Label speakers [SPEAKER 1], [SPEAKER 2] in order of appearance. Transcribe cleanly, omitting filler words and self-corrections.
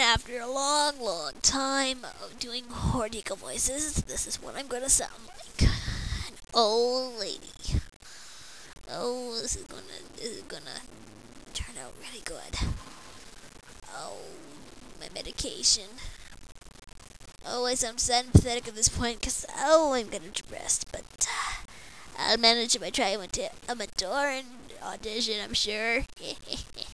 [SPEAKER 1] after a long, long time of doing Hortica voices, this is what I'm gonna sound like. An old lady. Oh, this is gonna turn out really good. Oh, my medication. Oh, I sound sad and pathetic at this point because, I'm getting depressed, but I'll manage if I try a Mentoran audition, I'm sure.